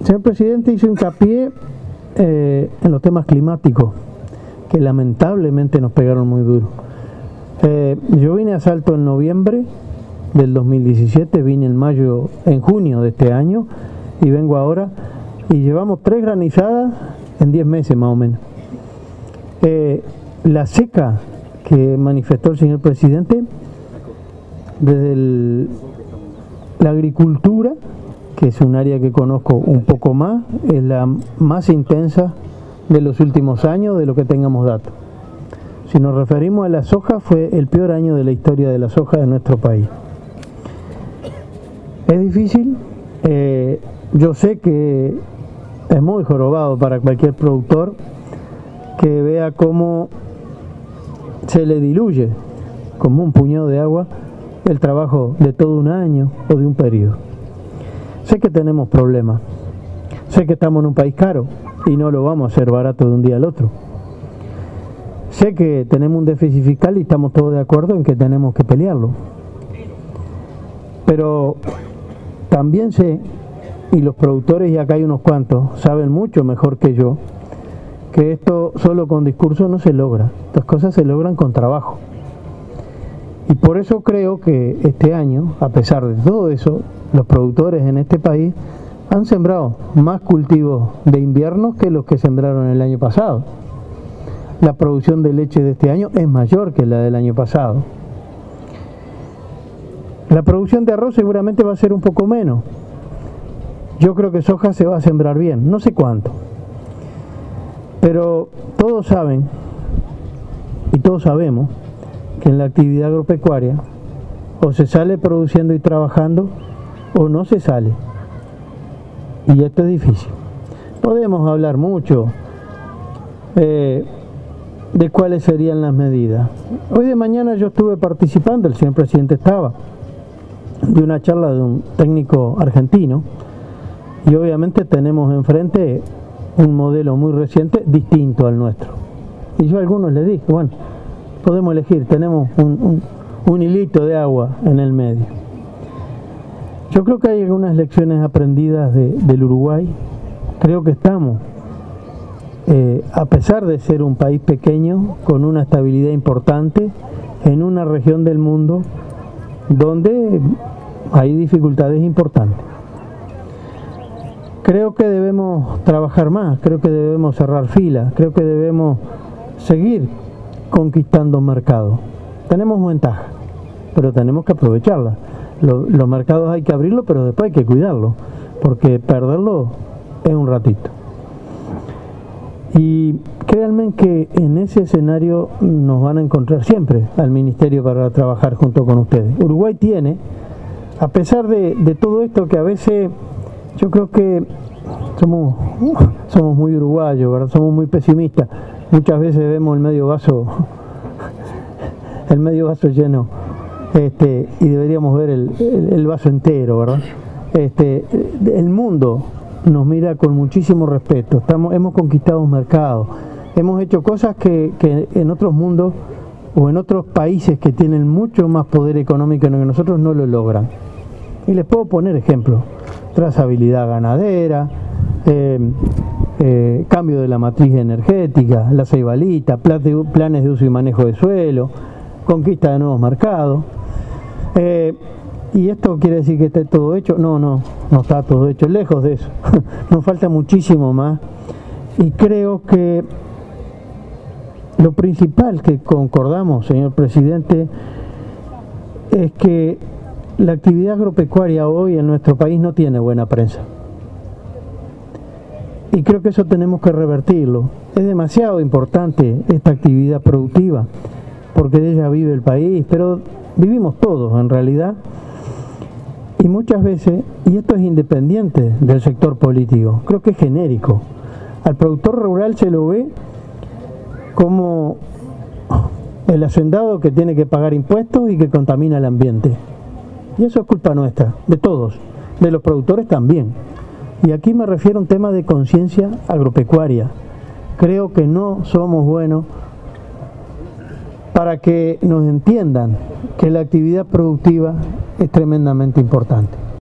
señor presidente hizo hincapié en los temas climáticos, que lamentablemente nos pegaron muy duro. Yo vine a Salto en noviembre del 2017, vine en junio de este año y vengo ahora, y llevamos 3 granizadas en 10 meses más o menos. La seca que manifestó el señor presidente, desde la agricultura, que es un área que conozco un poco más, es la más intensa de los últimos años, de lo que tengamos datos. Si nos referimos a la soja, fue el peor año de la historia de la soja de nuestro país. Es difícil, yo sé que es muy jorobado para cualquier productor que vea cómo se le diluye como un puñado de agua el trabajo de todo un año o de un periodo. Sé que tenemos problemas, sé que estamos en un país caro y no lo vamos a hacer barato de un día al otro. Sé que tenemos un déficit fiscal y estamos todos de acuerdo en que tenemos que pelearlo. Pero también sé, y los productores, y acá hay unos cuantos, saben mucho mejor que yo, que esto solo con discurso no se logra. Estas cosas se logran con trabajo. Y por eso creo que este año, a pesar de todo eso, los productores en este país han sembrado más cultivos de invierno que los que sembraron el año pasado. La producción de leche de este año es mayor que la del año pasado. La producción de arroz seguramente va a ser un poco menos. Yo creo que soja se va a sembrar bien, no sé cuánto. Pero todos saben, y todos sabemos, que en la actividad agropecuaria o se sale produciendo y trabajando o no se sale. Y esto es difícil. Podemos hablar mucho de cuáles serían las medidas. Hoy de mañana yo estuve participando, el señor presidente estaba, de una charla de un técnico argentino, y obviamente tenemos enfrente un modelo muy reciente distinto al nuestro. Y yo a algunos les dije, bueno, podemos elegir, tenemos un hilito de agua en el medio. Yo creo que hay algunas lecciones aprendidas del Uruguay. Creo que estamos, a pesar de ser un país pequeño, con una estabilidad importante, en una región del mundo donde hay dificultades importantes. Creo que debemos trabajar más, creo que debemos cerrar filas, creo que debemos seguir conquistando mercados. Tenemos ventaja, pero tenemos que aprovecharla. Los mercados hay que abrirlos, pero después hay que cuidarlos, porque perderlo es un ratito. Y créanme que en ese escenario nos van a encontrar siempre al Ministerio para trabajar junto con ustedes. Uruguay tiene, a pesar de todo esto que a veces yo creo que somos muy uruguayos, ¿verdad? Somos muy pesimistas. Muchas veces vemos el medio vaso lleno, y deberíamos ver el vaso entero, ¿verdad? El mundo nos mira con muchísimo respeto. Hemos conquistado un mercado, hemos hecho cosas que en otros mundos o en otros países que tienen mucho más poder económico que nosotros no lo logran. Y les puedo poner ejemplos: trazabilidad ganadera, cambio de la matriz energética, la ceibalita, planes de uso y manejo de suelo, conquista de nuevos mercados. ¿Y esto quiere decir que esté todo hecho? No está todo hecho, lejos de eso. Nos falta muchísimo más. Y creo que lo principal que concordamos, señor presidente, es que la actividad agropecuaria hoy en nuestro país no tiene buena prensa. Y creo que eso tenemos que revertirlo. Es demasiado importante esta actividad productiva, porque de ella vive el país, pero vivimos todos en realidad. Y muchas veces, y esto es independiente del sector político, creo que es genérico, al productor rural se lo ve como el hacendado que tiene que pagar impuestos y que contamina el ambiente. Y eso es culpa nuestra, de todos, de los productores también. Y aquí me refiero a un tema de conciencia agropecuaria. Creo que no somos buenos para que nos entiendan que la actividad productiva es tremendamente importante.